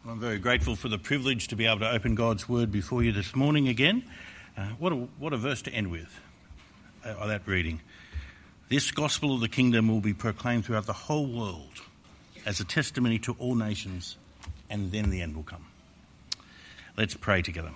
I'm very grateful for the privilege to be able to open God's Word before you this morning again. What a verse to end with, that reading. This gospel of the kingdom will be proclaimed throughout the whole world as a testimony to all nations, and then the end will come. Let's pray together.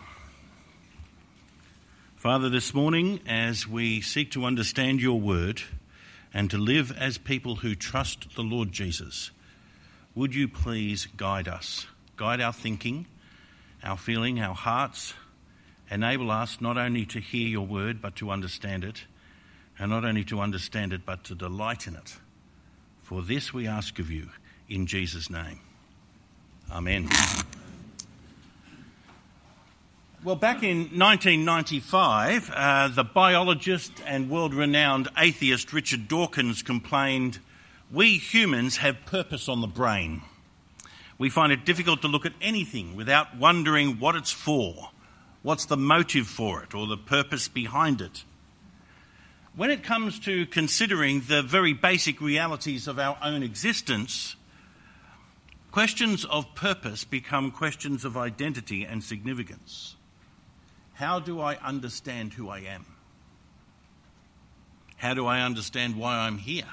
Father, this morning, as we seek to understand your word and to live as people who trust the Lord Jesus, would you please guide us, guide our thinking, our feeling, our hearts, enable us not only to hear your word but to understand it, and not only to understand it but to delight in it. For this we ask of you in Jesus' name. Amen. Well, back in 1995, the biologist and world-renowned atheist Richard Dawkins complained, "We humans have purpose on the brain. We find it difficult to look at anything without wondering what it's for, what's the motive for it, or the purpose behind it. When it comes to considering the very basic realities of our own existence, questions of purpose become questions of identity and significance. How do I understand who I am? How do I understand why I'm here?"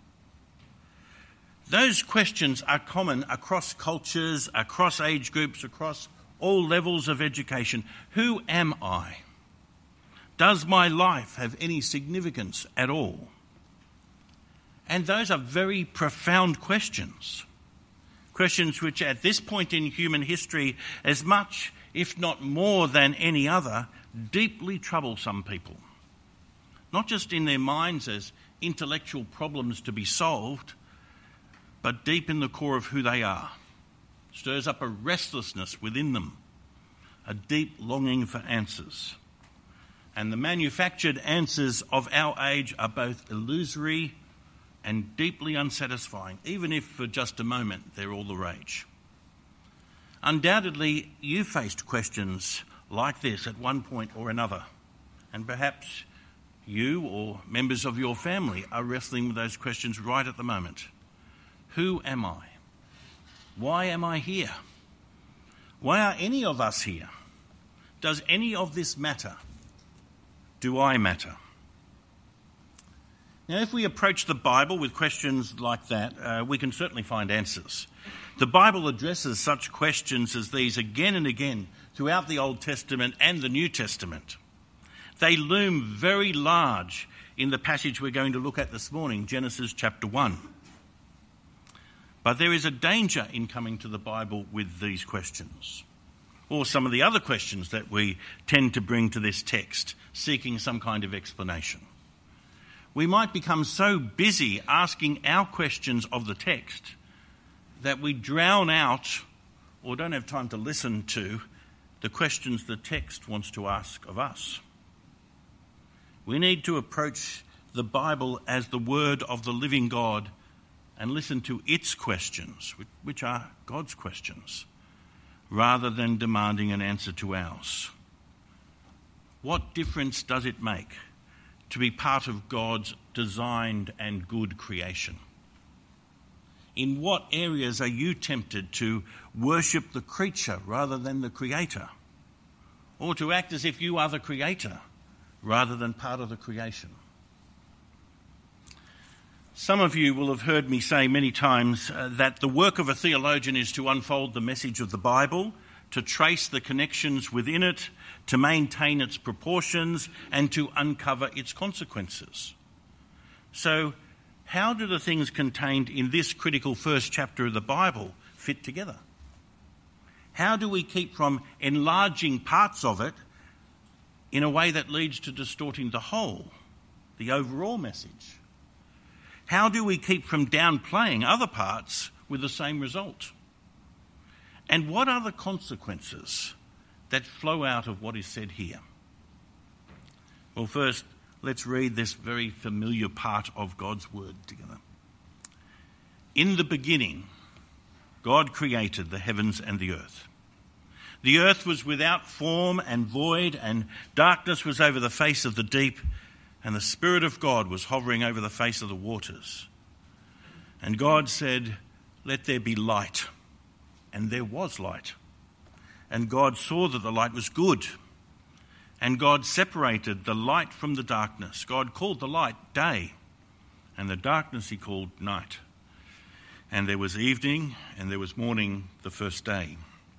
Those questions are common across cultures, across age groups, across all levels of education. Who am I? Does my life have any significance at all? And those are very profound questions. Questions which at this point in human history, as much, if not more than any other, deeply trouble some people. Not just in their minds as intellectual problems to be solved, but deep in the core of who they are. Stirs up a restlessness within them, a deep longing for answers. And the manufactured answers of our age are both illusory and deeply unsatisfying, even if for just a moment they're all the rage. Undoubtedly, you faced questions like this at one point or another, and perhaps you or members of your family are wrestling with those questions right at the moment. Who am I? Why am I here? Why are any of us here? Does any of this matter? Do I matter? Now, if we approach the Bible with questions like that, we can certainly find answers. The Bible addresses such questions as these again and again throughout the Old Testament and the New Testament. They loom very large in the passage we're going to look at this morning, Genesis chapter 1. But there is a danger in coming to the Bible with these questions, or some of the other questions that we tend to bring to this text, seeking some kind of explanation. We might become so busy asking our questions of the text that we drown out or don't have time to listen to the questions the text wants to ask of us. We need to approach the Bible as the word of the living God and listen to its questions, which are God's questions, rather than demanding an answer to ours. What difference does it make to be part of God's designed and good creation? In what areas are you tempted to worship the creature rather than the creator? Or to act as if you are the creator rather than part of the creation? Some of you will have heard me say many times that the work of a theologian is to unfold the message of the Bible, to trace the connections within it, to maintain its proportions, and to uncover its consequences. So, how do the things contained in this critical first chapter of the Bible fit together? How do we keep from enlarging parts of it in a way that leads to distorting the whole, the overall message? How do we keep from downplaying other parts with the same result? And what are the consequences that flow out of what is said here? Well, first, let's read this very familiar part of God's word together. In the beginning, God created the heavens and the earth. The earth was without form and void, and darkness was over the face of the deep, and the Spirit of God was hovering over the face of the waters. And God said, "Let there be light." and there was light. And God saw that the light was good. And God separated the light from the darkness. God called the light day, and the darkness he called night. And there was evening, and there was morning the first day.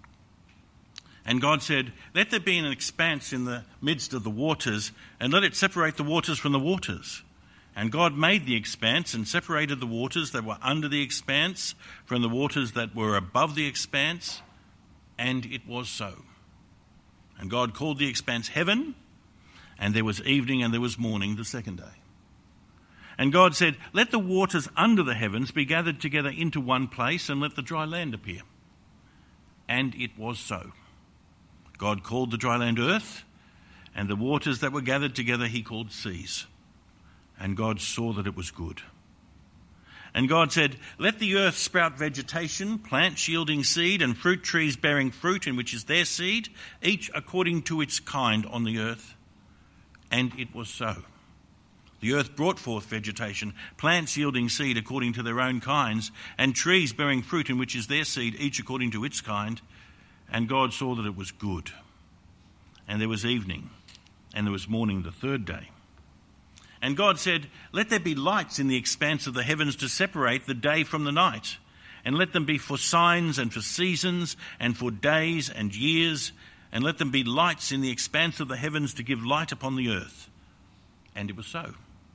And God said, let there be an expanse in the midst of the waters, and let it separate the waters from the waters. And God made the expanse and separated the waters that were under the expanse from the waters that were above the expanse, and it was so. And God called the expanse heaven, and there was evening and there was morning the second day. And God said, let the waters under the heavens be gathered together into one place, and let the dry land appear. And it was so. God called the dry land earth, and the waters that were gathered together he called seas. And God saw that it was good. And God said, let the earth sprout vegetation, plants yielding seed, and fruit trees bearing fruit, in which is their seed, each according to its kind on the earth. And it was so. The earth brought forth vegetation, plants yielding seed according to their own kinds, and trees bearing fruit, in which is their seed, each according to its kind. And God saw that it was good. And there was evening, and there was morning the third day. And God said, let there be lights in the expanse of the heavens to separate the day from the night, and let them be for signs and for seasons and for days and years, and let them be lights in the expanse of the heavens to give light upon the earth. And it was so.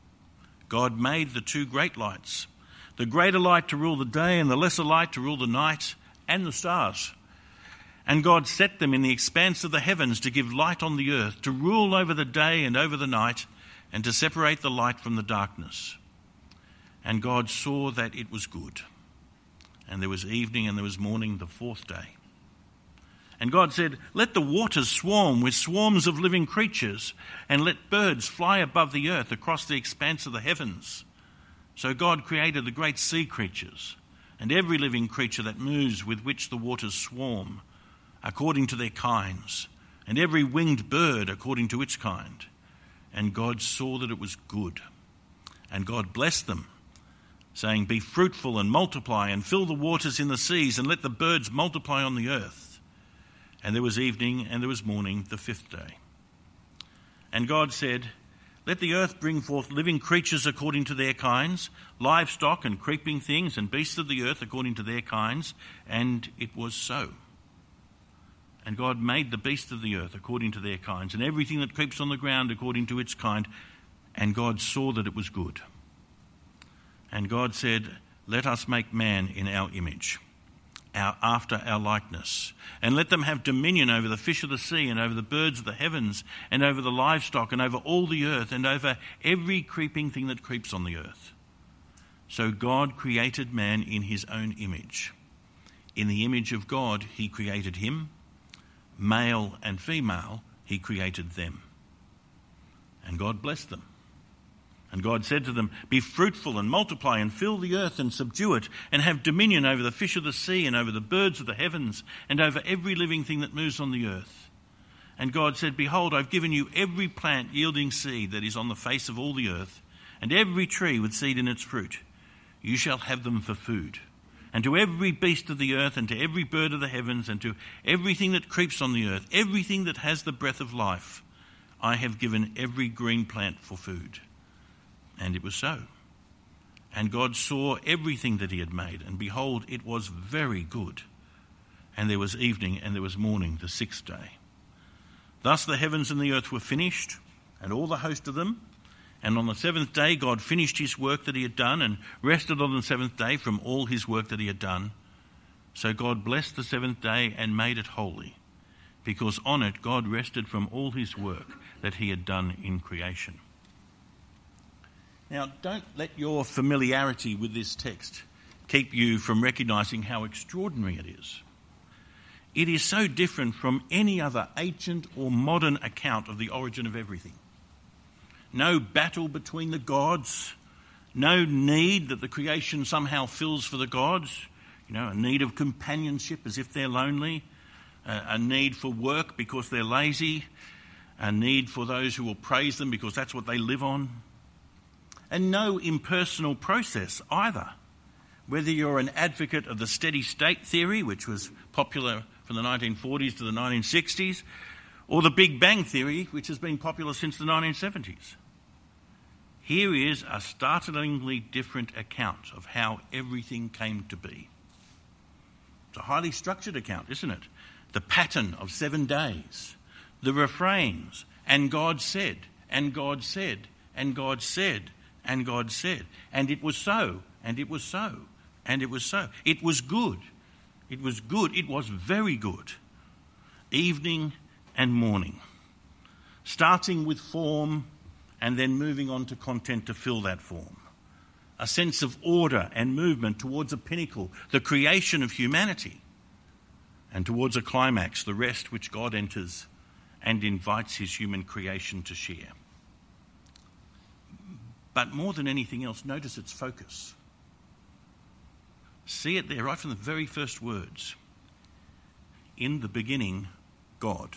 God made the two great lights, the greater light to rule the day and the lesser light to rule the night, and the stars. And God set them in the expanse of the heavens to give light on the earth, to rule over the day and over the night, and to separate the light from the darkness. And God saw that it was good. And there was evening and there was morning the fourth day. And God said, let the waters swarm with swarms of living creatures, and let birds fly above the earth across the expanse of the heavens. So God created the great sea creatures, and every living creature that moves with which the waters swarm, according to their kinds, and every winged bird according to its kind. And God saw that it was good. And God blessed them, saying, be fruitful and multiply, and fill the waters in the seas, and let the birds multiply on the earth. And there was evening and there was morning the fifth day. And God said, let the earth bring forth living creatures according to their kinds, livestock and creeping things and beasts of the earth according to their kinds. And it was so. And God made the beasts of the earth according to their kinds, and everything that creeps on the ground according to its kind. And God saw that it was good. And God said, let us make man in our image, after our likeness, and let them have dominion over the fish of the sea, and over the birds of the heavens, and over the livestock, and over all the earth, and over every creeping thing that creeps on the earth. So God created man in his own image. In the image of God he created him. Male and female, he created them. And God blessed them. And God said to them, be fruitful and multiply and fill the earth and subdue it, and have dominion over the fish of the sea and over the birds of the heavens and over every living thing that moves on the earth. And God said, behold, I've given you every plant yielding seed that is on the face of all the earth, and every tree with seed in its fruit. You shall have them for food. And to every beast of the earth, and to every bird of the heavens, and to everything that creeps on the earth, everything that has the breath of life, I have given every green plant for food. And it was so. And God saw everything that he had made, and behold, it was very good. And there was evening and there was morning the sixth day. Thus the heavens and the earth were finished, and all the host of them. And on the seventh day God finished his work that he had done, and rested on the seventh day from all his work that he had done. So God blessed the seventh day and made it holy, because on it God rested from all his work that he had done in creation. Now, don't let your familiarity with this text keep you from recognising how extraordinary it is. It is so different from any other ancient or modern account of the origin of everything. No battle between the gods, no need that the creation somehow fills for the gods, a need of companionship as if they're lonely, a need for work because they're lazy, a need for those who will praise them because that's what they live on, and no impersonal process either, whether you're an advocate of the steady state theory, which was popular from the 1940s to the 1960s, or the Big Bang theory, which has been popular since the 1970s. Here is a startlingly different account of how everything came to be. It's a highly structured account, isn't it? The pattern of 7 days, the refrains, and God said, and God said, and God said, and God said, and it was so, and it was so, and it was so. It was good. It was good. It was very good. Evening and morning. Starting with form and then moving on to content to fill that form. A sense of order and movement towards a pinnacle, the creation of humanity, and towards a climax, the rest which God enters and invites his human creation to share. But more than anything else, notice its focus. See it there right from the very first words. In the beginning, God.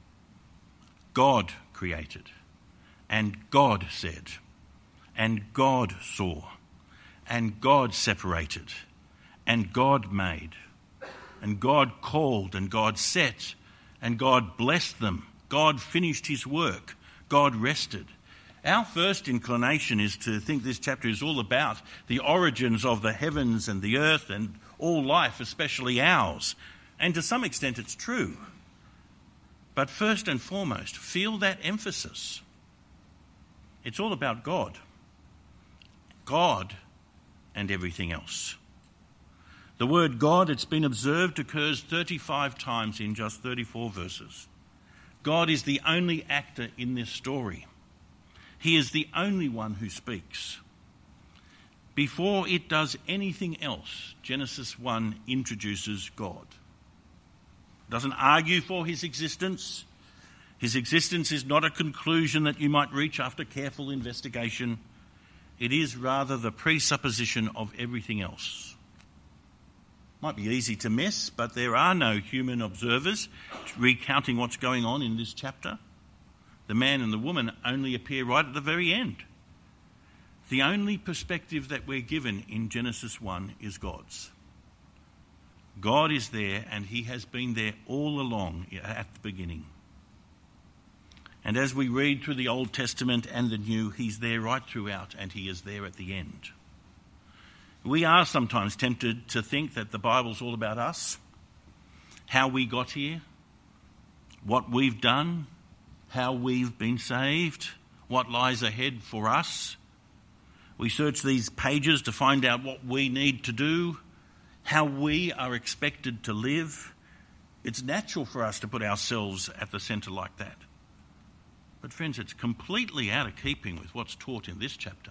God created, and God said, and God saw, and God separated, and God made, and God called, and God set, and God blessed them. God finished his work. God rested. Our first inclination is to think this chapter is all about the origins of the heavens and the earth and all life, especially ours. And to some extent it's true. But first and foremost, feel that emphasis. It's all about God. God and everything else. The word God, it's been observed, occurs 35 times in just 34 verses. God is the only actor in this story. He is the only one who speaks. Before it does anything else, Genesis 1 introduces God. Doesn't argue for his existence. His existence is not a conclusion that you might reach after careful investigation. It is rather the presupposition of everything else. Might be easy to miss, but there are no human observers recounting what's going on in this chapter. The man and the woman only appear right at the very end. The only perspective that we're given in Genesis 1 is God's. God is there, and he has been there all along at the beginning. And as we read through the Old Testament and the New, he's there right throughout, and he is there at the end. We are sometimes tempted to think that the Bible's all about us, how we got here, what we've done, how we've been saved, what lies ahead for us. We search these pages to find out what we need to do, how we are expected to live. It's natural for us to put ourselves at the centre like that. But friends, it's completely out of keeping with what's taught in this chapter.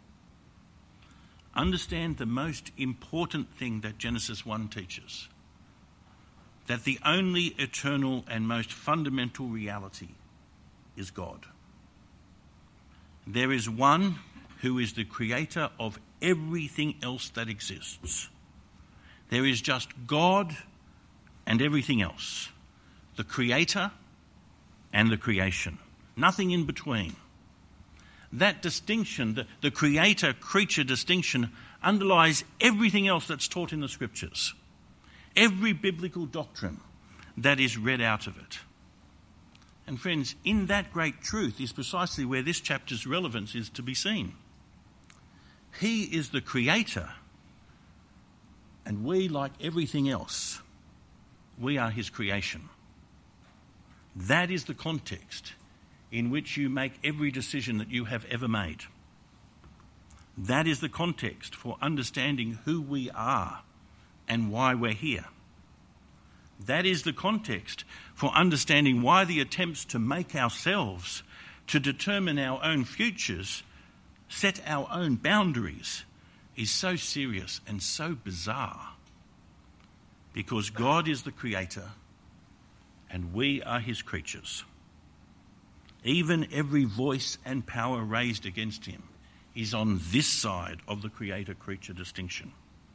Understand the most important thing that Genesis 1 teaches, that the only eternal and most fundamental reality is God. There is one who is the creator of everything else that exists. There is just God and everything else, the creator and the creation, nothing in between. That distinction, the creator-creature distinction, underlies everything else that's taught in the scriptures, every biblical doctrine that is read out of it. And friends, in that great truth is precisely where this chapter's relevance is to be seen. He is the creator, and we, like everything else, we are his creation. That is the context in which you make every decision that you have ever made. That is the context for understanding who we are and why we're here. That is the context for understanding why the attempts to make ourselves, to determine our own futures, set our own boundaries, is so serious and so bizarre. Because God is the creator and we are his creatures. Even every voice and power raised against him is on this side of the creator-creature distinction.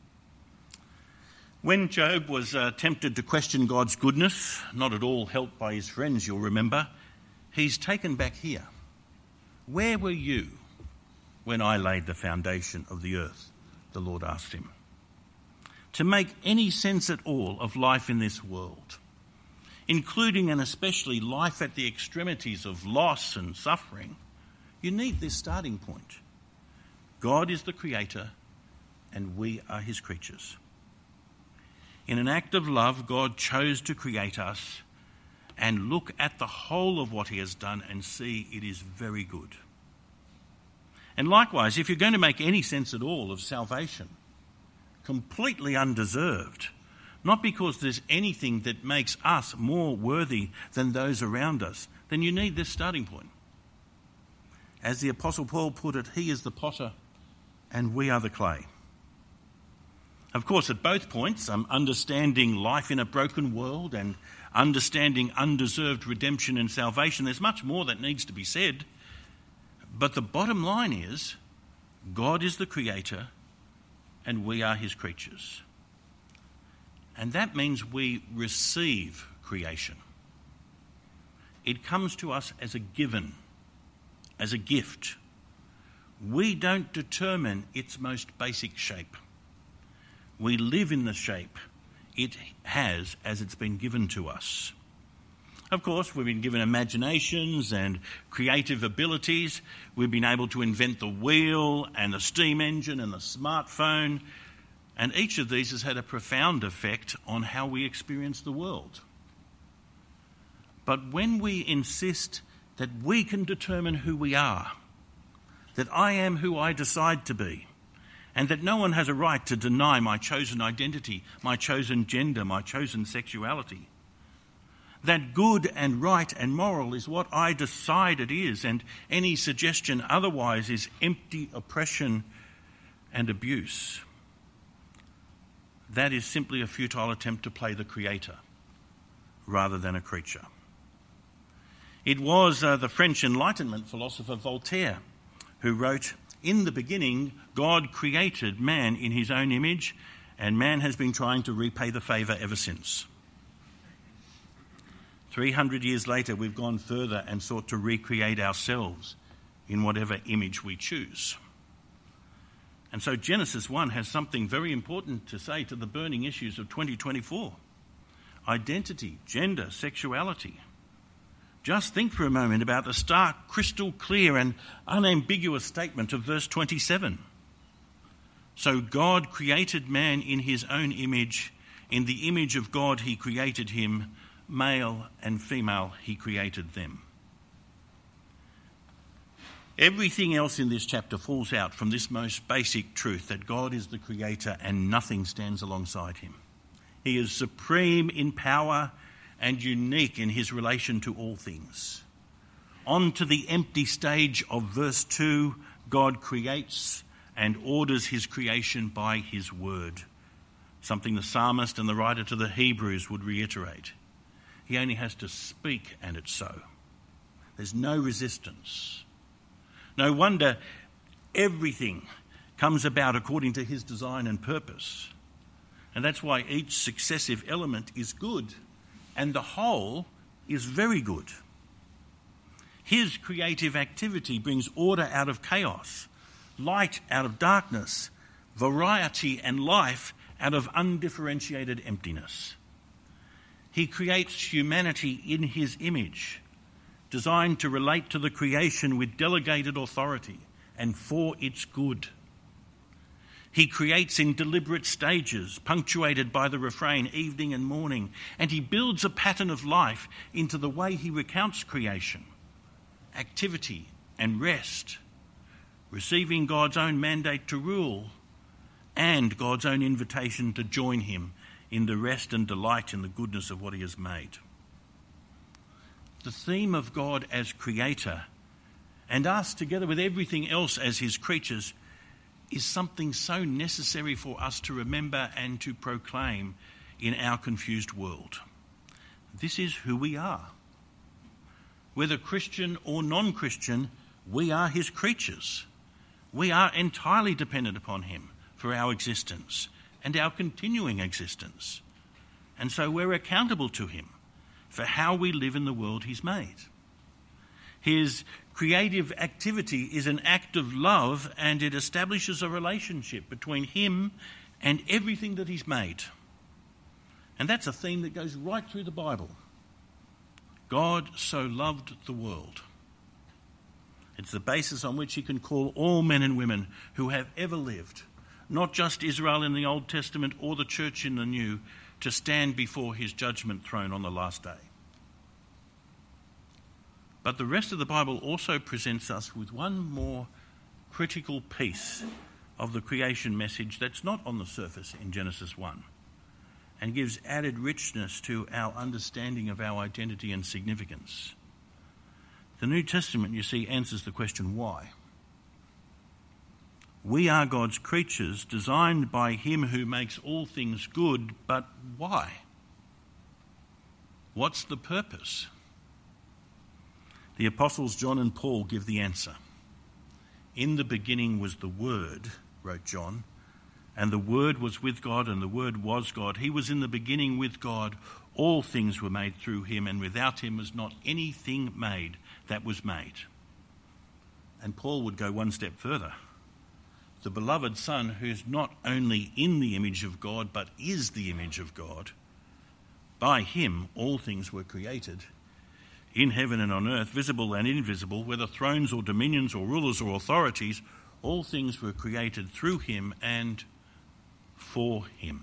When Job was tempted to question God's goodness, not at all helped by his friends, you'll remember, he's taken back here. Where were you when I laid the foundation of the earth? The Lord asked him. to make any sense at all of life in this world, including and especially life at the extremities of loss and suffering, you need this starting point. God is the creator and we are his creatures. In an act of love, God chose to create us and look at the whole of what he has done and see it is very good. And likewise, if you're going to make any sense at all of salvation, completely undeserved, not because there's anything that makes us more worthy than those around us, then you need this starting point. As the Apostle Paul put it, he is the potter and we are the clay. Of course, at both points, understanding life in a broken world and understanding undeserved redemption and salvation, there's much more that needs to be said. But the bottom line is, God is the creator and we are his creatures. And that means we receive creation. It comes to us as a given, as a gift. We don't determine its most basic shape. We live in the shape it has as it's been given to us. Of course, we've been given imaginations and creative abilities. We've been able to invent the wheel and the steam engine and the smartphone. And each of these has had a profound effect on how we experience the world. But when we insist that we can determine who we are, that I am who I decide to be, and that no one has a right to deny my chosen identity, my chosen gender, my chosen sexuality, that good and right and moral is what I decide it is, and any suggestion otherwise is empty oppression and abuse. That is simply a futile attempt to play the creator rather than a creature. It was the French Enlightenment philosopher Voltaire who wrote, "In the beginning, God created man in his own image, and man has been trying to repay the favour ever since." 300 years later, we've gone further and sought to recreate ourselves in whatever image we choose. And so Genesis 1 has something very important to say to the burning issues of 2024. Identity, gender, sexuality. Just think for a moment about the stark, crystal clear and unambiguous statement of verse 27. So God created man in his own image. In the image of God he created him. Male and female he created them. Everything else in this chapter falls out from this most basic truth that God is the creator and nothing stands alongside him. He is supreme in power and unique in his relation to all things. On to the empty stage of verse 2, God creates and orders his creation by his word, something the psalmist and the writer to the Hebrews would reiterate. He only has to speak and it's so. There's no resistance. No wonder everything comes about according to his design and purpose. And that's why each successive element is good and the whole is very good. His creative activity brings order out of chaos, light out of darkness, variety and life out of undifferentiated emptiness. He creates humanity in his image, designed to relate to the creation with delegated authority and for its good. He creates in deliberate stages, punctuated by the refrain evening and morning, and he builds a pattern of life into the way he recounts creation, activity and rest, receiving God's own mandate to rule and God's own invitation to join him in the rest and delight in the goodness of what he has made. The theme of God as creator and us together with everything else as his creatures is something so necessary for us to remember and to proclaim in our confused world. This is who we are. Whether Christian or non-Christian, we are his creatures. We are entirely dependent upon him for our existence and our continuing existence. And so we're accountable to him for how we live in the world he's made. His creative activity is an act of love and it establishes a relationship between him and everything that he's made. And that's a theme that goes right through the Bible. God so loved the world. It's the basis on which he can call all men and women who have ever lived, not just Israel in the Old Testament or the church in the New, to stand before his judgment throne on the last day. But the rest of the Bible also presents us with one more critical piece of the creation message that's not on the surface in Genesis 1, and gives added richness to our understanding of our identity and significance. The New Testament, you see, answers the question, why? We are God's creatures, designed by him who makes all things good, but why? What's the purpose? The apostles John and Paul give the answer. In the beginning was the Word, wrote John, and the Word was with God, and the Word was God. He was in the beginning with God. All things were made through him, and without him was not anything made that was made. And Paul would go one step further. The beloved Son, who is not only in the image of God, but is the image of God, by him all things were created, in heaven and on earth, visible and invisible, whether thrones or dominions or rulers or authorities, all things were created through him and for him.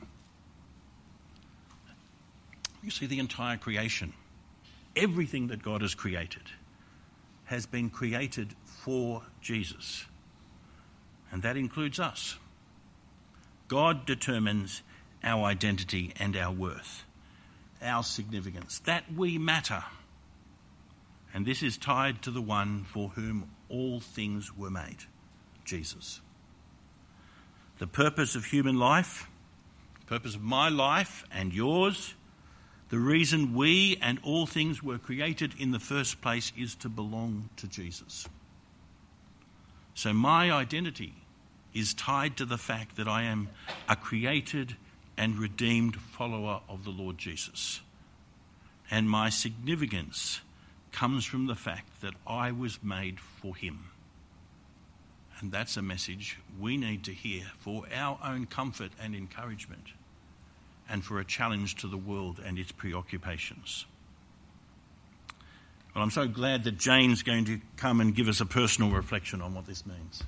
You see, the entire creation, everything that God has created, has been created for Jesus. And that includes us. God determines our identity and our worth, our significance, that we matter. And this is tied to the one for whom all things were made, Jesus. The purpose of human life, the purpose of my life and yours, the reason we and all things were created in the first place is to belong to Jesus. So my identity is tied to the fact that I am a created and redeemed follower of the Lord Jesus. And my significance comes from the fact that I was made for him. And that's a message we need to hear for our own comfort and encouragement, and for a challenge to the world and its preoccupations. Well, I'm so glad that Jane's going to come and give us a personal reflection on what this means.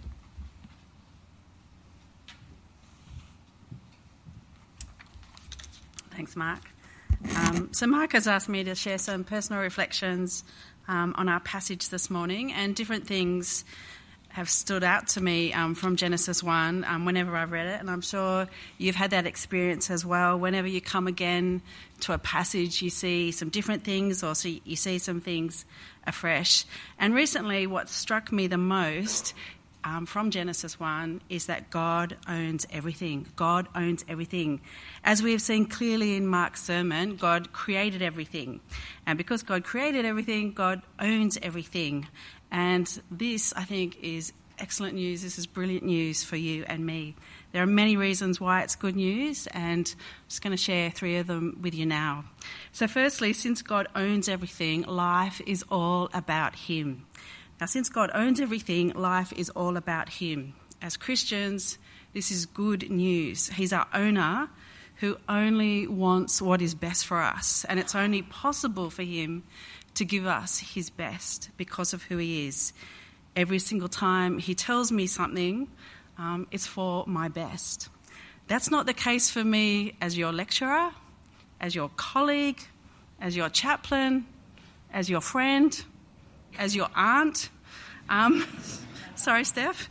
Thanks, Mark. So Mark has asked me to share some personal reflections on our passage this morning, and different things have stood out to me from Genesis 1 whenever I've read it, and I'm sure you've had that experience as well. Whenever you come again to a passage, you see some different things, or you see some things afresh. And recently, what struck me the most from Genesis 1 is that God owns everything. God owns everything. As we have seen clearly in Mark's sermon, God created everything. And because God created everything, God owns everything. And this, I think, is excellent news. This is brilliant news for you and me. There are many reasons why it's good news, and I'm just going to share 3 of them with you now. So firstly, since God owns everything, life is all about him. Now, since God owns everything, life is all about him. As Christians, this is good news. He's our owner who only wants what is best for us, and it's only possible for him to give us his best because of who he is. Every single time he tells me something, it's for my best. That's not the case for me as your lecturer, as your colleague, as your chaplain, as your friend, as your aunt. Sorry, Steph.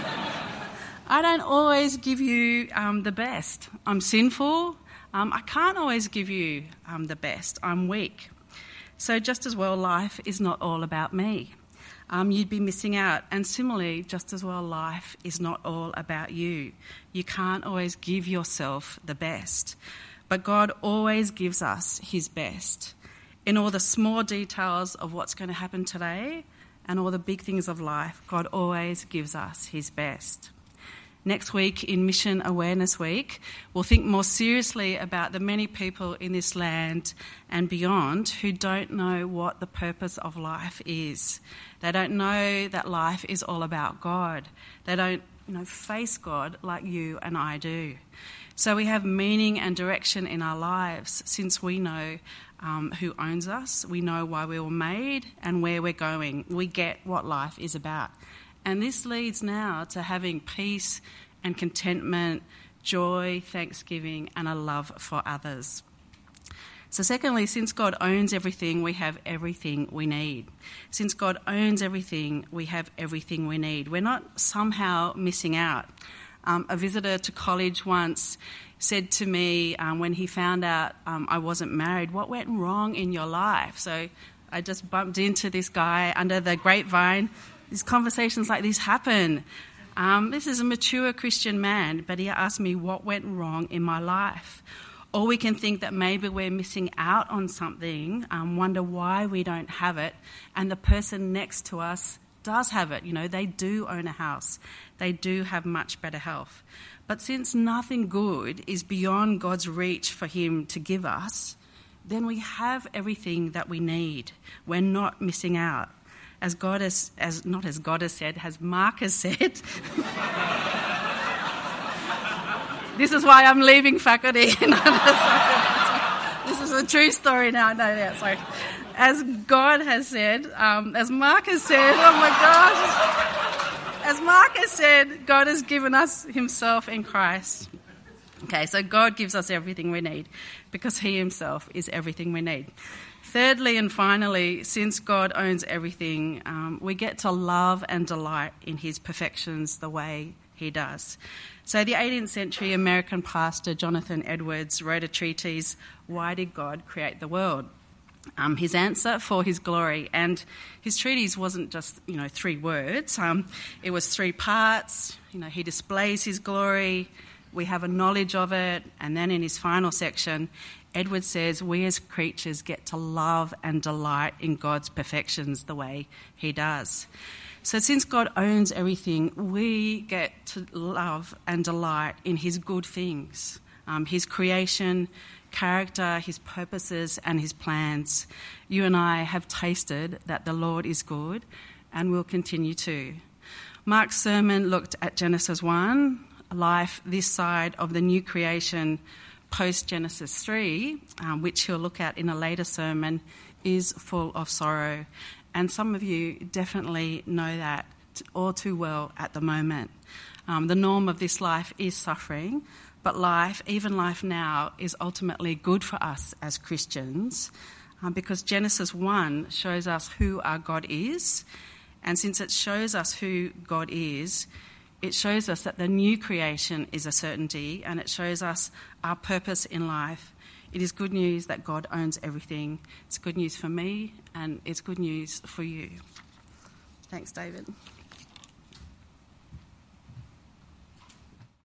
I don't always give you the best. I'm sinful. I can't always give you the best. I'm weak. So just as well, life is not all about me. You'd be missing out. And similarly, just as well, life is not all about you. You can't always give yourself the best. But God always gives us his best. In all the small details of what's going to happen today and all the big things of life, God always gives us his best. Next week, in Mission Awareness Week, we'll think more seriously about the many people in this land and beyond who don't know what the purpose of life is. They don't know that life is all about God. They don't face God like you and I do. So we have meaning and direction in our lives since we know who owns us. We know why we were made and where we're going. We get what life is about. And this leads now to having peace and contentment, joy, thanksgiving, and a love for others. So secondly, since God owns everything, we have everything we need. Since God owns everything, we have everything we need. We're not somehow missing out. A visitor to college once said to me when he found out I wasn't married, "What went wrong in your life?" So I just bumped into this guy under the grapevine. These conversations like this happen. This is a mature Christian man, but he asked me what went wrong in my life. Or we can think that maybe we're missing out on something, wonder why we don't have it, and the person next to us does have it. They do own a house. They do have much better health. But since nothing good is beyond God's reach for him to give us, then we have everything that we need. We're not missing out. As Mark has said. This is why I'm leaving faculty. This is a true story now. No, sorry. As God has said, as Mark has said, oh my gosh. As Mark has said, God has given us himself in Christ. Okay, so God gives us everything we need because he himself is everything we need. Thirdly and finally, since God owns everything, we get to love and delight in his perfections the way he does. So the 18th century American pastor Jonathan Edwards wrote a treatise, Why Did God Create the World? His answer, for his glory. And his treatise wasn't just, 3 words. It was 3 parts. He displays his glory. We have a knowledge of it. And then in his final section, Edwards says we as creatures get to love and delight in God's perfections the way he does. So since God owns everything, we get to love and delight in his good things, his creation, character, his purposes and his plans. You and I have tasted that the Lord is good and will continue to. Mark's sermon looked at Genesis 1, life this side of the new creation post-Genesis 3, which he'll look at in a later sermon, is full of sorrow. And some of you definitely know that all too well at the moment. The norm of this life is suffering, but life, even life now, is ultimately good for us as Christians because Genesis 1 shows us who our God is. And since it shows us who God is, it shows us that the new creation is a certainty and it shows us our purpose in life. It is good news that God owns everything. It's good news for me and it's good news for you. Thanks, David.